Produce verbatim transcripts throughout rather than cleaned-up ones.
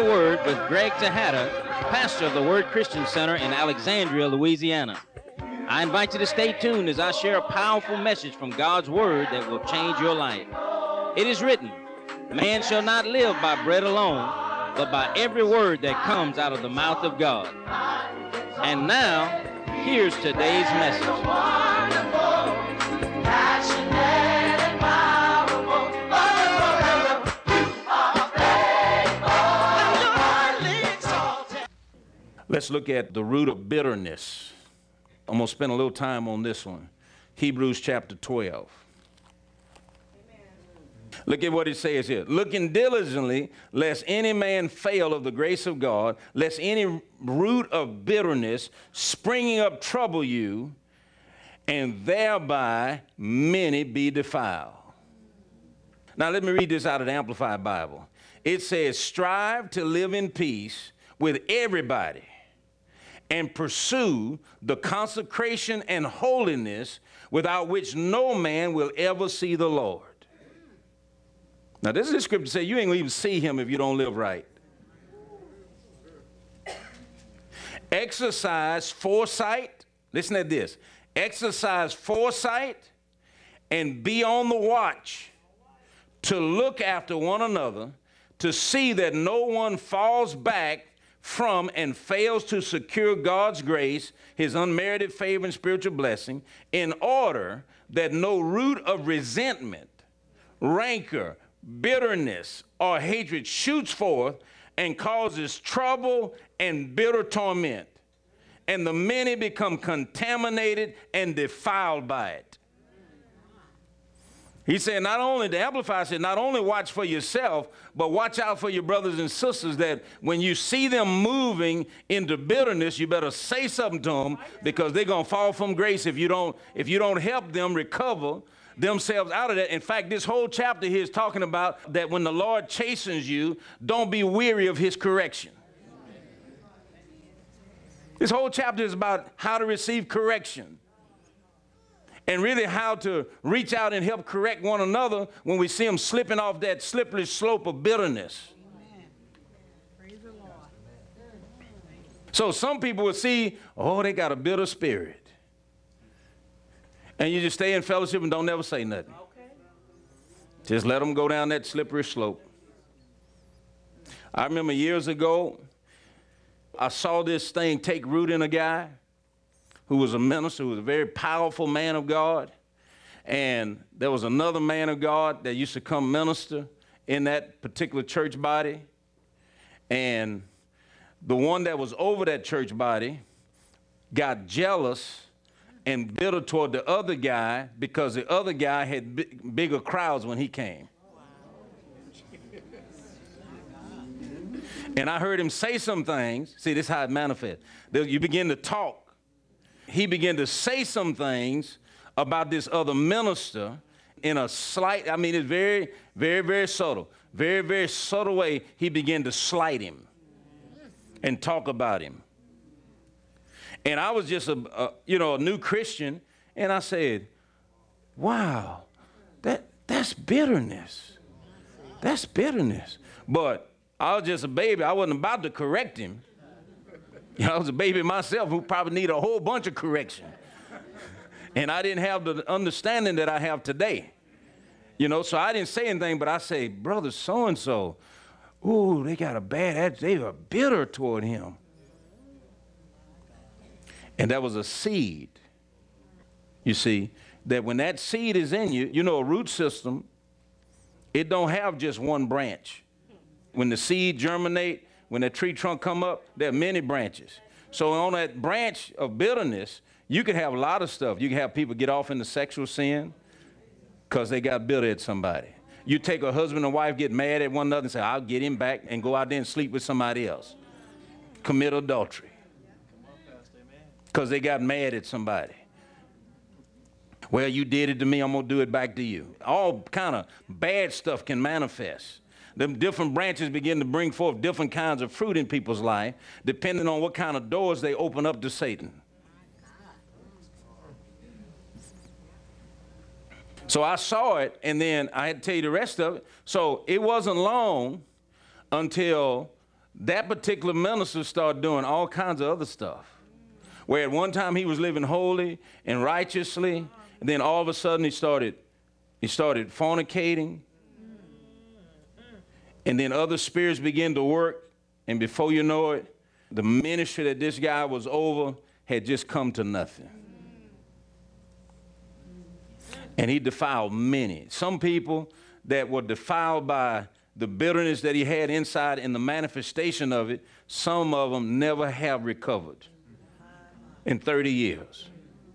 Word with Greg Tejada, pastor of the Word Christian Center in Alexandria, Louisiana. I invite you to stay tuned as I share a powerful message from God's Word that will change your life. It is written, man shall not live by bread alone, but by every word that comes out of the mouth of God. And now, here's today's message. Let's look at the root of bitterness. I'm going to spend a little time on this one. Hebrews chapter twelve. Amen. Look at what it says here. Looking diligently, lest any man fail of the grace of God, lest any root of bitterness springing up trouble you, and thereby many be defiled. Now let me read this out of the Amplified Bible. It says, strive to live in peace with everybody, and pursue the consecration and holiness without which no man will ever see the Lord. Now, this is the scripture say you ain't gonna even see him if you don't live right. Exercise foresight. Listen at this. Exercise foresight and be on the watch to look after one another, to see that no one falls back from and fails to secure God's grace, his unmerited favor and spiritual blessing, in order that no root of resentment, rancor, bitterness, or hatred shoots forth and causes trouble and bitter torment, and the many become contaminated and defiled by it. He said, not only, the Amplifier said, not only watch for yourself, but watch out for your brothers and sisters, that when you see them moving into bitterness, you better say something to them, because they're going to fall from grace if you don't, if you don't help them recover themselves out of that. In fact, this whole chapter here is talking about that when the Lord chastens you, don't be weary of his correction. This whole chapter is about how to receive correction, and really how to reach out and help correct one another when we see them slipping off that slippery slope of bitterness. Amen. Praise the Lord. So some people will see, oh, they got a bitter spirit. And you just stay in fellowship and don't never say nothing. Okay. Just let them go down that slippery slope. I remember years ago, I saw this thing take root in a guy who was a minister, who was a very powerful man of God. And there was another man of God that used to come minister in that particular church body. And the one that was over that church body got jealous and bitter toward the other guy because the other guy had b- bigger crowds when he came. And I heard him say some things. See, this is how it manifests. You begin to talk. He began to say some things about this other minister in a slight, I mean, it's very, very, very subtle. Very, very subtle way, he began to slight him and talk about him. And I was just a, a you know, a new Christian, and I said, wow, that that's bitterness. That's bitterness. But I was just a baby. I wasn't about to correct him. You know, I was a baby myself who probably needed a whole bunch of correction. And I didn't have the understanding that I have today. You know, so I didn't say anything, but I say, brother so-and-so, ooh, they got a bad attitude. They were bitter toward him. And that was a seed, you see, that when that seed is in you, you know, a root system, it don't have just one branch. When the seed germinate, when that tree trunk come up, there are many branches. So on that branch of bitterness, you can have a lot of stuff. You can have people get off into sexual sin because they got bitter at somebody. You take a husband and wife, get mad at one another and say, I'll get him back, and go out there and sleep with somebody else. Commit adultery because they got mad at somebody. Well, you did it to me, I'm going to do it back to you. All kind of bad stuff can manifest. The different branches begin to bring forth different kinds of fruit in people's life, depending on what kind of doors they open up to Satan. So I saw it, and then I had to tell you the rest of it. So it wasn't long until that particular minister started doing all kinds of other stuff. Where at one time he was living holy and righteously, and then all of a sudden he started, he started fornicating, and then other spirits began to work, and before you know it, the ministry that this guy was over had just come to nothing. And he defiled many. Some people that were defiled by the bitterness that he had inside and the manifestation of it, some of them never have recovered in thirty years.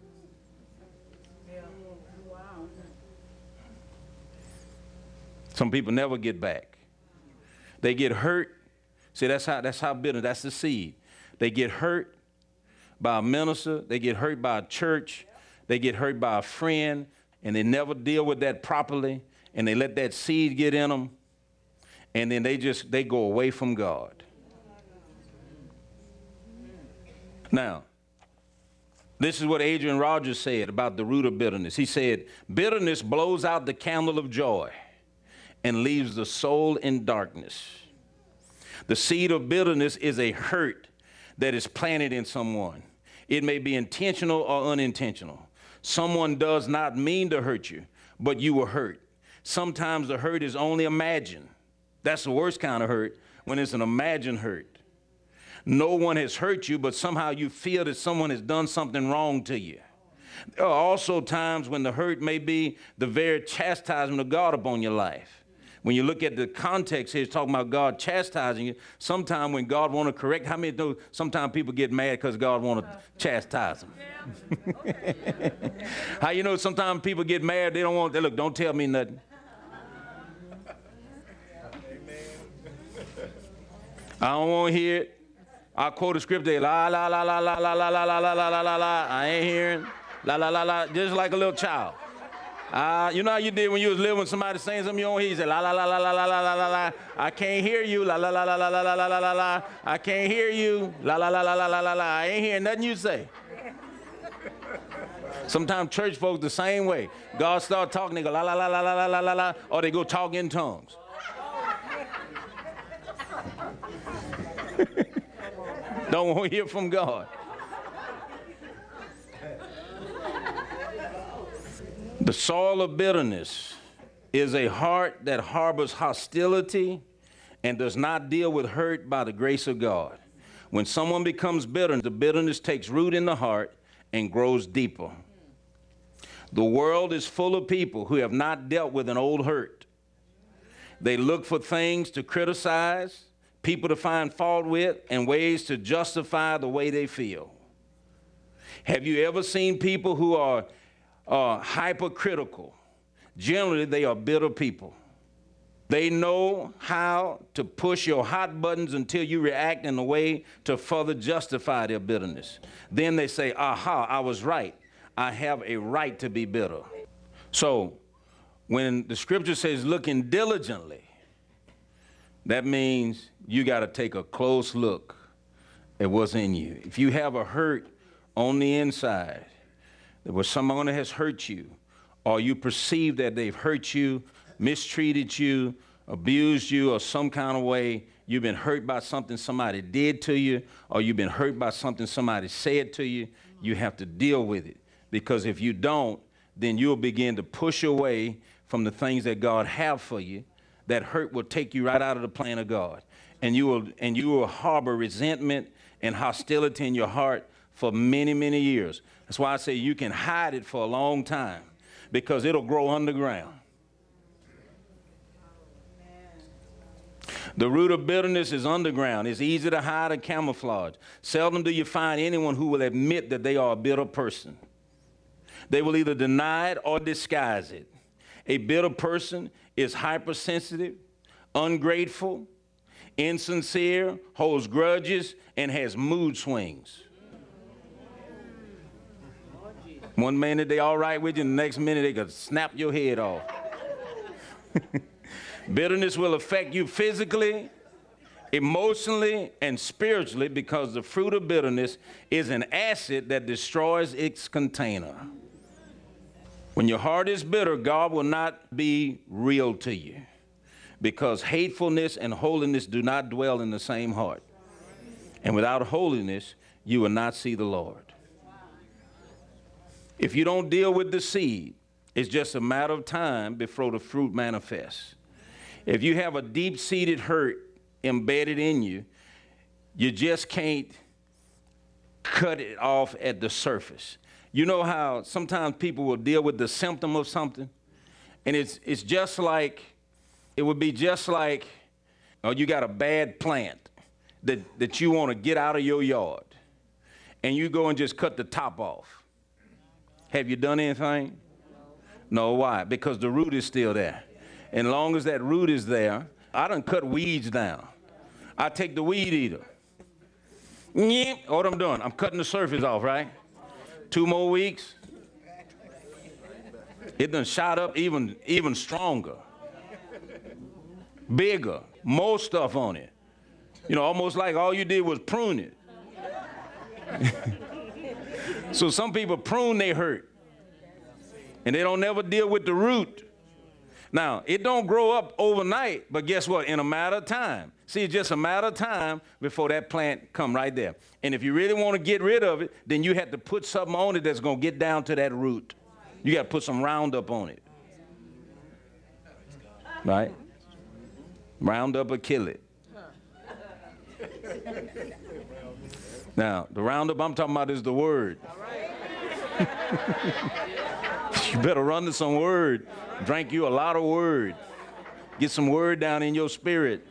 Some people never get back. They get hurt. See, that's how, that's how bitter, that's the seed. They get hurt by a minister. They get hurt by a church. They get hurt by a friend, and they never deal with that properly, and they let that seed get in them, and then they just, they go away from God. Now, this is what Adrian Rogers said about the root of bitterness. He said, bitterness blows out the candle of joy and leaves the soul in darkness. The seed of bitterness is a hurt that is planted in someone. It may be intentional or unintentional. Someone does not mean to hurt you, but you were hurt. Sometimes the hurt is only imagined. That's the worst kind of hurt, when it's an imagined hurt. No one has hurt you, but somehow you feel that someone has done something wrong to you. There are also times when the hurt may be the very chastisement of God upon your life. When you look at the context here, it's talking about God chastising you. Sometimes when God want to correct, how many know sometimes people get mad because God want to chastise them? How you know sometimes people get mad, they don't want, they look, don't tell me nothing. I don't want to hear it. I quote a scripture, la, la, la, la, la, la, la, la, la, la, la, la, la, I ain't hearing, la, la, la, la, just like a little child. Uh, you know how you did when you was living with somebody saying something you don't hear? You said, la, la, la, la, la, la, la, la, la, la, I can't hear you, la, la, la, la, la, la, la, la, la, la, la, I can't hear you, la, la, la, la, la, la, la, la, I ain't hearing nothing you say. Sometimes church folks the same way. God start talking, they go, la, la, la, la, la, la, la, la, or they go talk in tongues. Don't want to hear from God. The soil of bitterness is a heart that harbors hostility and does not deal with hurt by the grace of God. When someone becomes bitter, the bitterness takes root in the heart and grows deeper. The world is full of people who have not dealt with an old hurt. They look for things to criticize, people to find fault with, and ways to justify the way they feel. Have you ever seen people who are uh, hypercritical? Generally, they are bitter people. They know how to push your hot buttons until you react in a way to further justify their bitterness. Then they say, aha, I was right. I have a right to be bitter. So when the scripture says looking diligently, that means you got to take a close look at what's in you. If you have a hurt on the inside, where someone has hurt you, or you perceive that they've hurt you, mistreated you, abused you, or some kind of way, you've been hurt by something somebody did to you, or you've been hurt by something somebody said to you, you have to deal with it. Because if you don't, then you'll begin to push away from the things that God have for you. That hurt will take you right out of the plan of God. And you will, and you will harbor resentment and hostility in your heart for many, many years. That's why I say you can hide it for a long time, because it'll grow underground. The root of bitterness is underground. It's easy to hide and camouflage. Seldom do you find anyone who will admit that they are a bitter person. They will either deny it or disguise it. A bitter person is hypersensitive, ungrateful, insincere, holds grudges, and has mood swings. One minute they all right with you, and the next minute they could snap your head off. Bitterness will affect you physically, emotionally, and spiritually, because the fruit of bitterness is an acid that destroys its container. When your heart is bitter, God will not be real to you. because hatefulness and holiness do not dwell in the same heart. And without holiness, you will not see the Lord. If you don't deal with the seed, it's just a matter of time before the fruit manifests. If you have a deep-seated hurt embedded in you, you just can't cut it off at the surface. You know how sometimes people will deal with the symptom of something? And it's, it's just like, it would be just like, oh, you got a bad plant that, that you want to get out of your yard, and you go and just cut the top off. Have you done anything? No, why? Because the root is still there. And as long as that root is there, I done cut weeds down. I take the weed eater. What I'm doing, I'm cutting the surface off, right? Two more weeks, it done shot up even, even stronger, bigger, more stuff on it. You know, almost like all you did was prune it. So some people prune their hurt, and they don't never deal with the root. Now, it don't grow up overnight, but guess what? In a matter of time. See, it's just a matter of time before that plant come right there. And if you really want to get rid of it, then you have to put something on it that's going to get down to that root. You got to put some Roundup on it. Right? Roundup will kill it. Now, the Roundup I'm talking about is the Word. You better run to some Word. Drink you a lot of Word. Get some Word down in your spirit.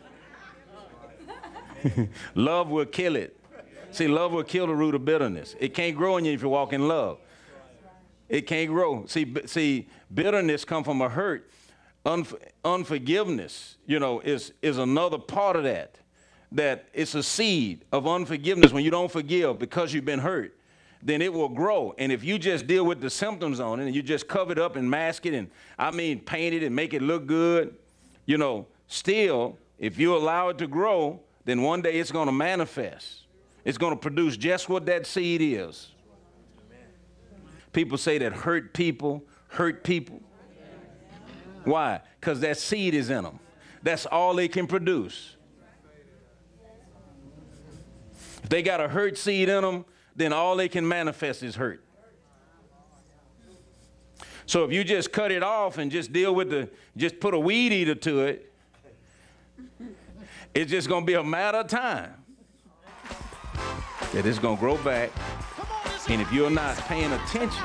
Love will kill it. See, love will kill the root of bitterness. It can't grow in you if you walk in love. It can't grow. See, b- see, bitterness comes from a hurt. Unf- unforgiveness, you know, is, is another part of that. That it's a seed of unforgiveness. When you don't forgive because you've been hurt, then it will grow. And if you just deal with the symptoms on it and you just cover it up and mask it and, I mean, paint it and make it look good, you know, still, if you allow it to grow, then one day it's going to manifest. It's going to produce just what that seed is. People say that hurt people hurt people. Why? Because that seed is in them. That's all they can produce. If they got a hurt seed in them, then all they can manifest is hurt. So if you just cut it off and just deal with the, just put a weed eater to it, it's just going to be a matter of time that it's going to grow back. And if you're not paying attention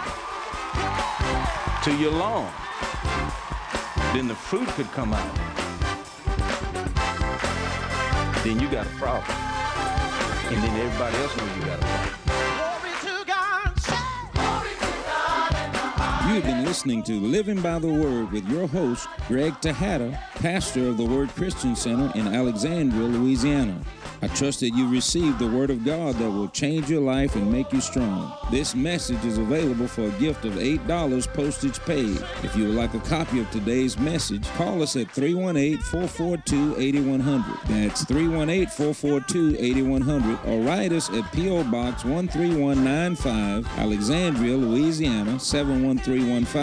to your lawn, then the fruit could come out. Then you got a problem. And then everybody else knows you got a problem. You've been listening to Living by the Word with your host, Greg Tejada, pastor of the Word Christian Center in Alexandria, Louisiana. I trust that you received the Word of God that will change your life and make you strong. This message is available for a gift of eight dollars postage paid. If you would like a copy of today's message, call us at three one eight, four four two, eight one zero zero. That's three one eight, four four two, eight one zero zero. Or write us at P O Box one three one nine five, Alexandria, Louisiana, seven one three one five.